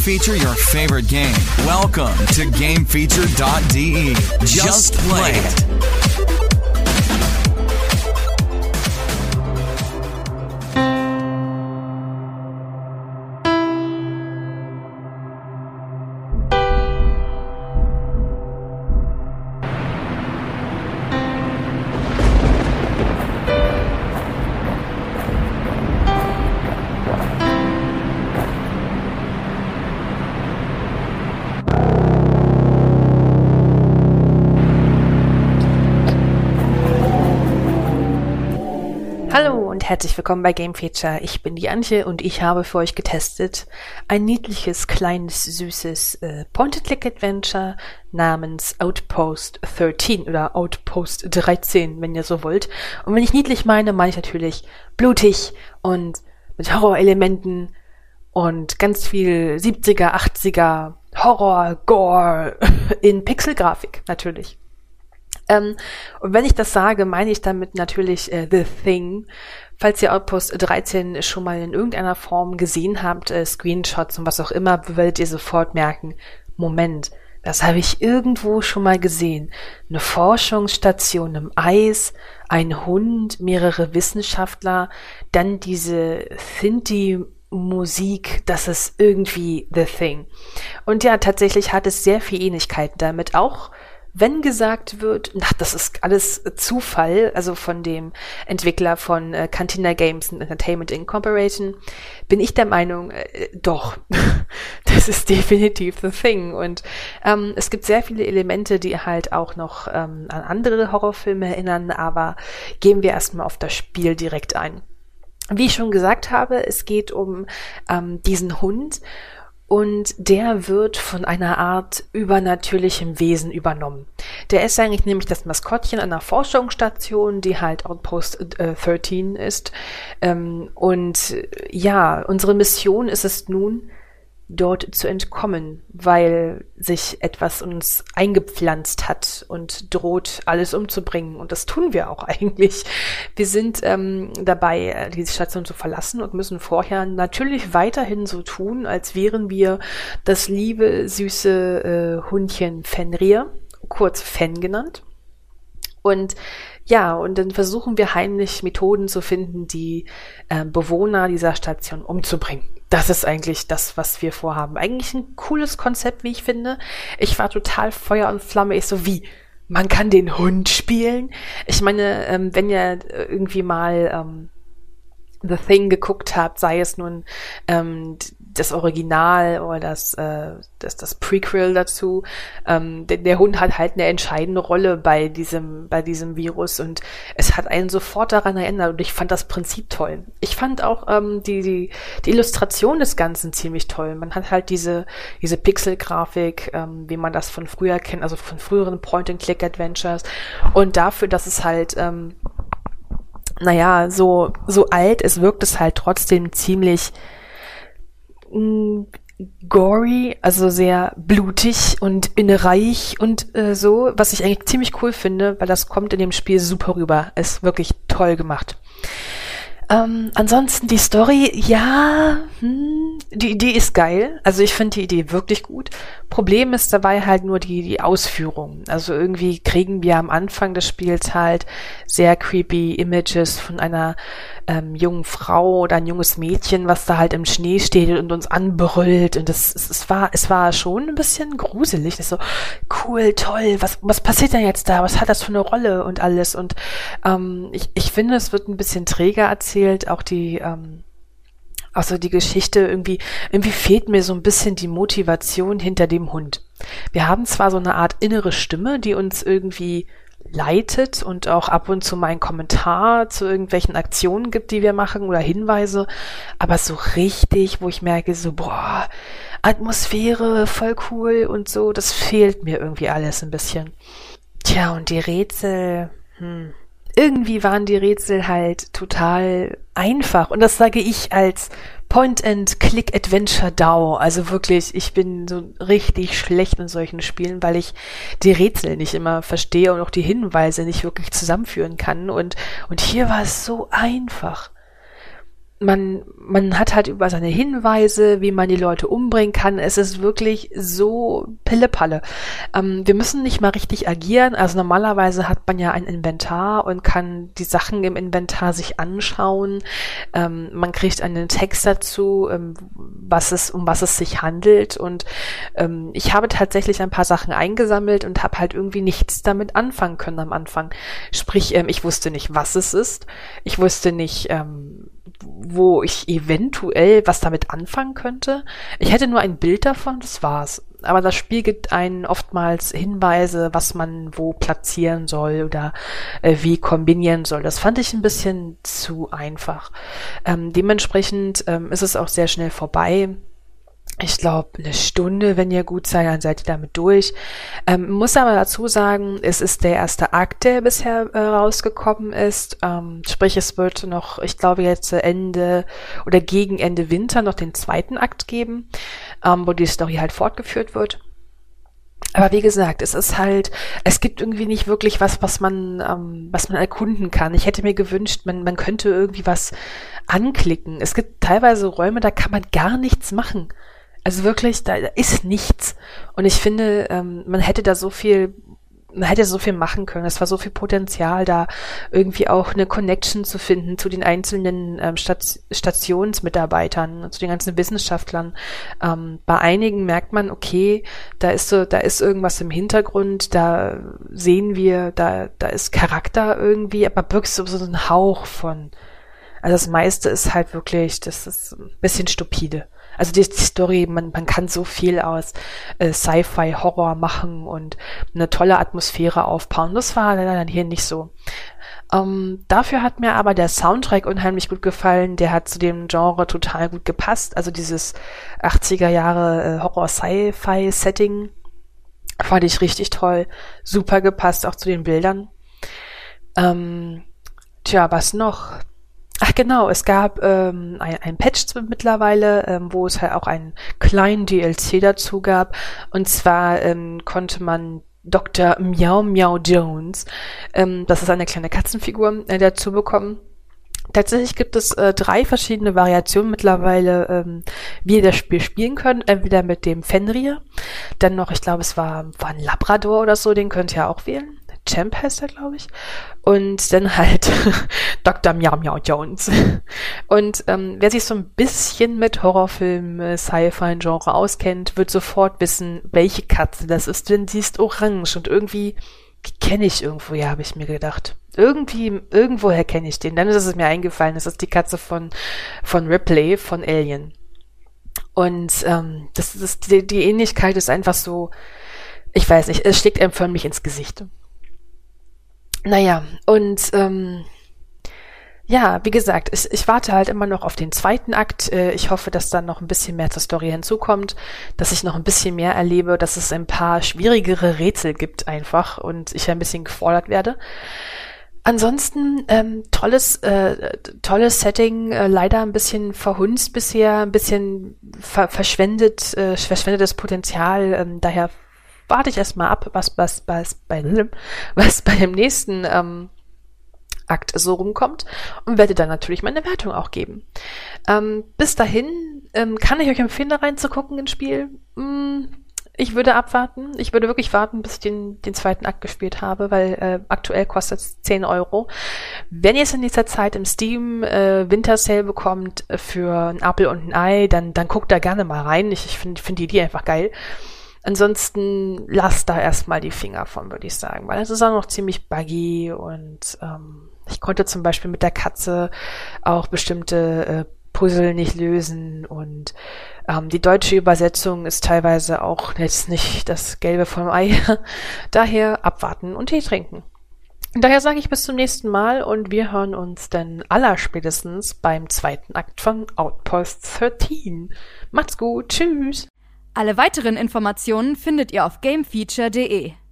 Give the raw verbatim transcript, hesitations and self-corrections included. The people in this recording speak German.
feature your favorite game. Welcome to game feature dot d e. Just play it. Herzlich willkommen bei Game Feature. Ich bin die Antje und ich habe für euch getestet ein niedliches, kleines, süßes äh, Point-and-Click-Adventure namens Outpost dreizehn oder Outpost dreizehn, wenn ihr so wollt. Und wenn ich niedlich meine, meine ich natürlich blutig und mit Horrorelementen und ganz viel siebziger, achtziger Horror, Gore in Pixelgrafik natürlich. Ähm, und wenn ich das sage, meine ich damit natürlich äh, The Thing. Falls ihr Outpost dreizehn schon mal in irgendeiner Form gesehen habt, äh, Screenshots und was auch immer, werdet ihr sofort merken, Moment, das habe ich irgendwo schon mal gesehen. Eine Forschungsstation im Eis, ein Hund, mehrere Wissenschaftler, dann diese Synthi-Musik, das ist irgendwie The Thing. Und ja, tatsächlich hat es sehr viel Ähnlichkeiten damit, auch wenn gesagt wird, ach, das ist alles Zufall, also von dem Entwickler von äh, Cantina Games and Entertainment Incorporated, bin ich der Meinung, äh, doch, das ist definitiv The Thing. Und ähm, es gibt sehr viele Elemente, die halt auch noch ähm, an andere Horrorfilme erinnern, aber gehen wir erstmal auf das Spiel direkt ein. Wie ich schon gesagt habe, es geht um ähm, diesen Hund, und der wird von einer Art übernatürlichem Wesen übernommen. Der ist eigentlich nämlich das Maskottchen einer Forschungsstation, die halt Outpost äh, dreizehn ist. Ähm, und ja, unsere Mission ist es nun, dort zu entkommen, weil sich etwas uns eingepflanzt hat und droht, alles umzubringen. Und das tun wir auch eigentlich. Wir sind ähm, dabei, diese Station zu verlassen und müssen vorher natürlich weiterhin so tun, als wären wir das liebe, süße äh, Hundchen Fenrir, kurz Fen genannt. Und ja, und dann versuchen wir heimlich Methoden zu finden, die äh, Bewohner dieser Station umzubringen. Das ist eigentlich das, was wir vorhaben. Eigentlich ein cooles Konzept, wie ich finde. Ich war total Feuer und Flamme. Ich so, wie? Man kann den Hund spielen? Ich meine, ähm, wenn ihr irgendwie mal ähm, The Thing geguckt habt, sei es nun ähm, das Original oder das, äh, das, das Prequel dazu, ähm, der, der Hund hat halt eine entscheidende Rolle bei diesem, bei diesem Virus und es hat einen sofort daran erinnert und ich fand das Prinzip toll. Ich fand auch ähm, die, die, die Illustration des Ganzen ziemlich toll. Man hat halt diese, diese Pixelgrafik, ähm, wie man das von früher kennt, also von früheren Point-and-Click-Adventures und dafür, dass es halt, ähm, naja, so, so alt ist, wirkt es halt trotzdem ziemlich mh, gory, also sehr blutig und innereich und äh, so, was ich eigentlich ziemlich cool finde, weil das kommt in dem Spiel super rüber. Ist wirklich toll gemacht. Ähm, ansonsten die Story, ja, hm, die Idee ist geil. Also ich finde die Idee wirklich gut. Problem ist dabei halt nur die, die Ausführung. Also irgendwie kriegen wir am Anfang des Spiels halt sehr creepy Images von einer ähm, jungen Frau oder ein junges Mädchen, was da halt im Schnee steht und uns anbrüllt. Und das, es, es war, es war schon ein bisschen gruselig. Das ist so, cool, toll, was, was passiert denn jetzt da? Was hat das für eine Rolle und alles? Und ähm, ich, ich finde, es wird ein bisschen träger erzählt, auch die, ähm, also die Geschichte irgendwie, irgendwie fehlt mir so ein bisschen die Motivation hinter dem Hund. Wir haben zwar so eine Art innere Stimme, die uns irgendwie leitet und auch ab und zu mal einen Kommentar zu irgendwelchen Aktionen gibt, die wir machen oder Hinweise, aber so richtig, wo ich merke, so, boah, Atmosphäre, voll cool und so, das fehlt mir irgendwie alles ein bisschen. Tja, und die Rätsel, hm, irgendwie waren die Rätsel halt total einfach. Und das sage ich als Point-and-Click-Adventure-D A O. Also wirklich, ich bin so richtig schlecht in solchen Spielen, weil ich die Rätsel nicht immer verstehe und auch die Hinweise nicht wirklich zusammenführen kann. Und, und hier war es so einfach. man, man hat halt über seine Hinweise, wie man die Leute umbringen kann. Es ist wirklich so Pillepalle. Ähm, wir müssen nicht mal richtig agieren. Also normalerweise hat man ja ein Inventar und kann die Sachen im Inventar sich anschauen. Ähm, man kriegt einen Text dazu, ähm, was es, um was es sich handelt. Und ähm, ich habe tatsächlich ein paar Sachen eingesammelt und habe halt irgendwie nichts damit anfangen können am Anfang. Sprich, ähm, ich wusste nicht, was es ist. Ich wusste nicht, ähm, wo ich eventuell was damit anfangen könnte. Ich hätte nur ein Bild davon, das war's. Aber das Spiel gibt einen oftmals Hinweise, was man wo platzieren soll oder äh, wie kombinieren soll. Das fand ich ein bisschen zu einfach. Ähm, dementsprechend ähm, ist es auch sehr schnell vorbei. Ich glaube, eine Stunde, wenn ihr gut seid, dann seid ihr damit durch. Ähm, muss aber dazu sagen, es ist der erste Akt, der bisher äh, rausgekommen ist. Ähm, sprich, es wird noch, ich glaube jetzt Ende oder gegen Ende Winter noch den zweiten Akt geben, ähm, wo die Story halt fortgeführt wird. Aber wie gesagt, es ist halt, es gibt irgendwie nicht wirklich was, was man, ähm, was man erkunden kann. Ich hätte mir gewünscht, man, man könnte irgendwie was anklicken. Es gibt teilweise Räume, da kann man gar nichts machen. Also wirklich, da ist nichts. Und ich finde, ähm, man hätte da so viel, man hätte so viel machen können. Es war so viel Potenzial da, irgendwie auch eine Connection zu finden zu den einzelnen ähm, Stat- Stationsmitarbeitern, zu den ganzen Wissenschaftlern. Ähm, bei einigen merkt man, okay, da ist so, da ist irgendwas im Hintergrund, da sehen wir, da, da ist Charakter irgendwie, aber wirklich so, so ein Hauch von. Also das meiste ist halt wirklich, das ist ein bisschen stupide. Also die, die Story, man, man kann so viel aus äh, Sci-Fi-Horror machen und eine tolle Atmosphäre aufbauen. Das war leider hier nicht so. Ähm, dafür hat mir aber der Soundtrack unheimlich gut gefallen. Der hat zu dem Genre total gut gepasst. Also dieses achtziger Jahre äh, Horror-Sci-Fi-Setting fand ich richtig toll. Super gepasst, auch zu den Bildern. Ähm, tja, was noch? Ach genau, es gab ähm, ein, ein Patch mittlerweile, ähm, wo es halt auch einen kleinen D L C dazu gab. Und zwar ähm, konnte man Doktor Meow Meow Jones, ähm, das ist eine kleine Katzenfigur, äh, dazu bekommen. Tatsächlich gibt es äh, drei verschiedene Variationen mittlerweile, ähm, wie ihr das Spiel spielen könnt. Entweder mit dem Fenrir, dann noch, ich glaube, es war, war ein Labrador oder so, den könnt ihr auch wählen. Champ heißt er, glaube ich. Und dann halt Doktor Meow Meow Jones. Und ähm, wer sich so ein bisschen mit Horrorfilmen, äh, Sci-Fi-Genre auskennt, wird sofort wissen, welche Katze das ist, denn sie ist orange und irgendwie kenne ich irgendwo, ja, habe ich mir gedacht. Irgendwie, irgendwoher kenne ich den. Dann ist es mir eingefallen, das ist die Katze von, von Ripley, von Alien. Und ähm, das ist die, die Ähnlichkeit ist einfach so, ich weiß nicht, es schlägt einem förmlich ins Gesicht. Naja, und ähm, ja, wie gesagt, ich, ich warte halt immer noch auf den zweiten Akt. Äh, ich hoffe, dass dann noch ein bisschen mehr zur Story hinzukommt, dass ich noch ein bisschen mehr erlebe, dass es ein paar schwierigere Rätsel gibt einfach und ich ein bisschen gefordert werde. Ansonsten ähm, tolles, äh, tolles Setting, äh, leider ein bisschen verhunzt bisher, ein bisschen ver- verschwendet, äh, verschwendetes Potenzial. Ähm, daher warte ich erstmal ab, was, was, was, bei, was bei dem nächsten ähm, Akt so rumkommt und werde dann natürlich meine Wertung auch geben. Ähm, bis dahin ähm, kann ich euch empfehlen, da reinzugucken ins Spiel. Hm, ich würde abwarten. Ich würde wirklich warten, bis ich den, den zweiten Akt gespielt habe, weil äh, aktuell kostet es zehn Euro. Wenn ihr es in nächster Zeit im Steam äh, Winter Sale bekommt äh, für ein Apfel und ein Ei, dann, dann guckt da gerne mal rein. Ich, ich finde find die Idee einfach geil. Ansonsten lasst da erstmal die Finger von, würde ich sagen, weil es ist auch noch ziemlich buggy und ähm, ich konnte zum Beispiel mit der Katze auch bestimmte äh, Puzzle nicht lösen und ähm, die deutsche Übersetzung ist teilweise auch jetzt nicht das Gelbe vom Ei. Daher abwarten und Tee trinken. Daher sage ich bis zum nächsten Mal und wir hören uns dann allerspätestens beim zweiten Akt von Outpost dreizehn. Macht's gut, tschüss! Alle weiteren Informationen findet ihr auf gamefeature punkt de.